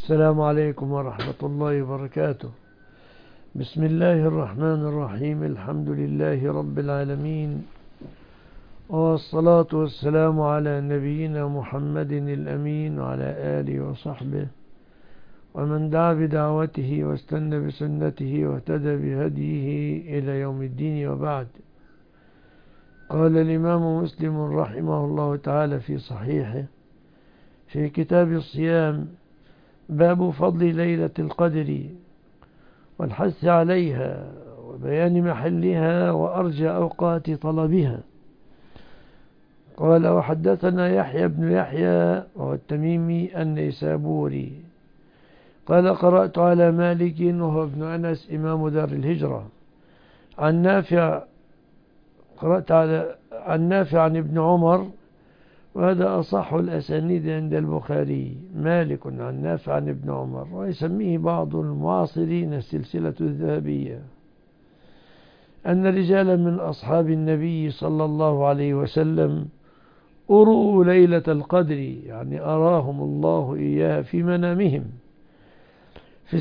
السلام عليكم ورحمة الله وبركاته. بسم الله الرحمن الرحيم. الحمد لله رب العالمين، والصلاة والسلام على نبينا محمد الأمين وعلى آله وصحبه ومن دعا بدعوته واستنى بسنته واهتدى بهديه إلى يوم الدين، وبعد. قال الإمام مسلم رحمه الله تعالى في صحيحه في كتاب الصيام: باب فضل ليلة القدر والحث عليها وبيان محلها وأرجى أوقات طلبها. قال: وحدثنا يحيى بن يحيى وهو التميمي النيسابوري قال: قرأت على مالك وهو ابن أنس إمام دار الهجرة عن نافع، عن نافع عن ابن عمر، وهذا أصح الأسانيد عند البخاري. مالك عن نافع عن ابن عمر، ويسميه بعض المعاصرين السلسلة الذهبية، أن رجالا من أصحاب النبي صلى الله عليه وسلم أروا ليلة القدر، يعني أراهم الله إياها في منامهم في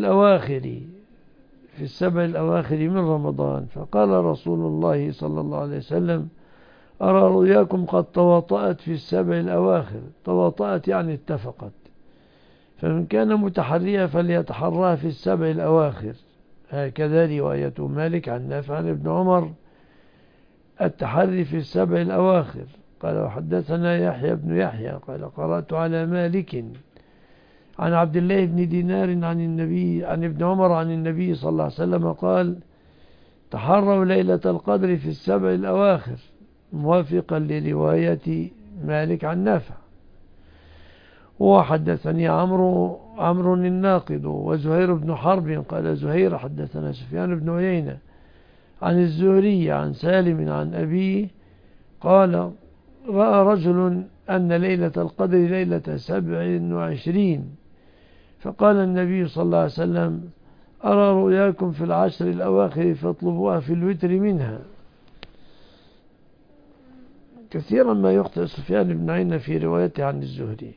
السبع الأواخر من رمضان. فقال رسول الله صلى الله عليه وسلم: أرى رؤياكم قد تواطأت في السبع الأواخر. تواطأت يعني اتفقت، فمن كان متحريها فليتحراها في السبع الأواخر. هكذا رواية مالك عن نافع عن ابن عمر، التحري في السبع الأواخر. قال: وحدثنا يحيى بن يحيى قال: قرأت على مالك عن عبد الله بن دينار عن ابن عمر عن النبي صلى الله عليه وسلم قال: تحروا ليلة القدر في السبع الأواخر، موافقا لرواية مالك عن نافع. وحدثني عمرو الناقد وزهير بن حرب قال: زهير حدثنا سفيان بن عيينة عن الزهري عن سالم عن أبيه قال: رأى رجل أن ليلة القدر ليلة 27، فقال النبي صلى الله عليه وسلم: أرى رؤياكم في العشر الأواخر فاطلبوها في الوتر منها. كثيرا ما يخطئ سفيان بن عيينة في روايته عن الزهري.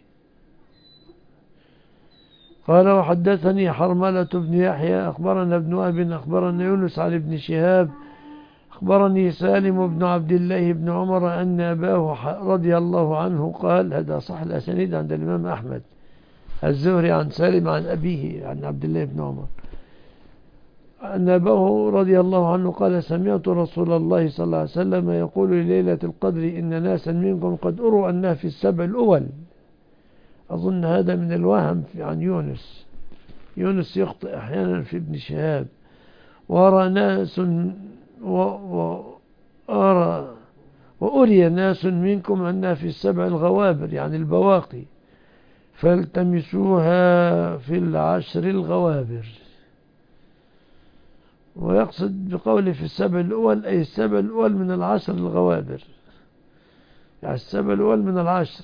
قال: وحدثني حرملة بن يحيى أخبرنا ابن وهب أخبرنا يونس عن ابن شهاب أخبرني سالم بن عبد الله بن عمر أن أباه رضي الله عنه قال، هذا صح الأسانيد عند الإمام أحمد، الزهري عن سالم عن أبيه عن عبد الله بن عمر أن أباه رضي الله عنه قال: سمعت رسول الله صلى الله عليه وسلم يقول لليلة القدر: إن ناسا منكم قد أروا أنها في السبع الأول. أظن هذا من الوهم عن يونس يخطئ أحيانا في ابن شهاب. وأري ناس منكم أنها في السبع الغوابر، يعني البواقي، فالتمسوها في العشر الغوابر. ويقصد بقوله في السبع الأول أي السبع الأول من العشر الغوابر، يعني السبع الأول من العشر.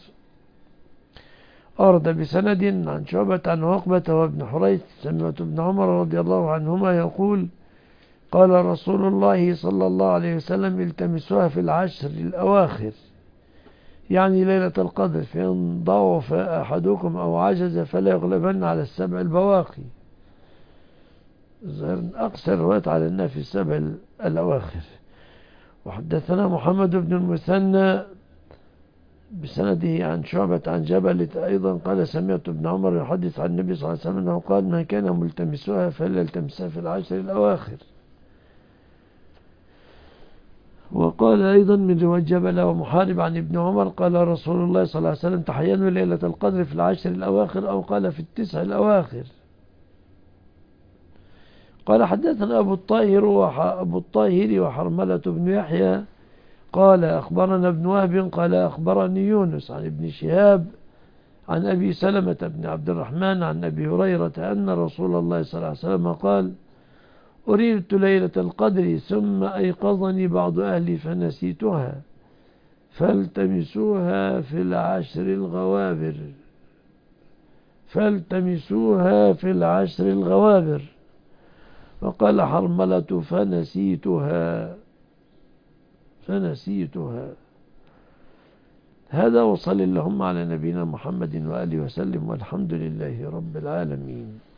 أرد بسند عن شعبة عن عقبة وابن حريث سمعت ابن عمر رضي الله عنهما يقول: قال رسول الله صلى الله عليه وسلم: التمسوها في العشر الأواخر، يعني ليلة القدر، فإن ضعف أحدكم أو عجز فلا يغلبن على السبع البواقي. أقصر رواية على أنها في السبع الأواخر. وحدثنا محمد بن المثنى بسنده عن شعبة عن جبل أيضا قال: سمعت ابن عمر يحدث عن النبي صلى الله عليه وسلم أنه قال: من كان ملتمسها فلا يلتمسها في العشر الأواخر. وقال أيضا من رواية جبل ومحارب عن ابن عمر قال رسول الله صلى الله عليه وسلم: تحينوا ليلة القدر في العشر الأواخر، أو قال في التسع الأواخر. قال: حدثنا أبو الطاهر وحرملة بن يحيى قال: أخبرنا ابن وهب قال: أخبرني يونس عن ابن شهاب عن أبي سلمة بن عبد الرحمن عن أبي هريرة أن رسول الله صلى الله عليه وسلم قال: أريد ليلة القدر ثم أيقظني بعض أهلي فنسيتها، فالتمسوها في العشر الغوابر. وقال حرملة: فنسيتها. هذا، وصل اللهم على نبينا محمد وآله وسلم، والحمد لله رب العالمين.